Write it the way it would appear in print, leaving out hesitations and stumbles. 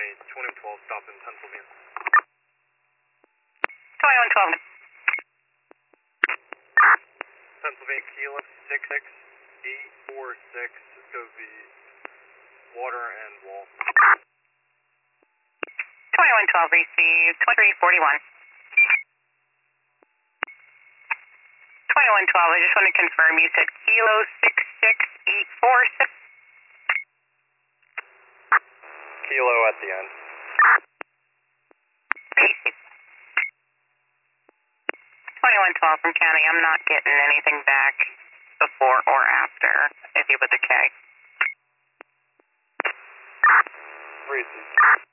County, 2012, stop in Pennsylvania. 2112. Pennsylvania Kilo 66846, Cisco V, water and wall. 2112 received, 2341. 2112, I just want to confirm, you said Kilo 66846? Kilo at the end. Received. 2112 from County, I'm not getting anything back before or after, if you put the K. Received.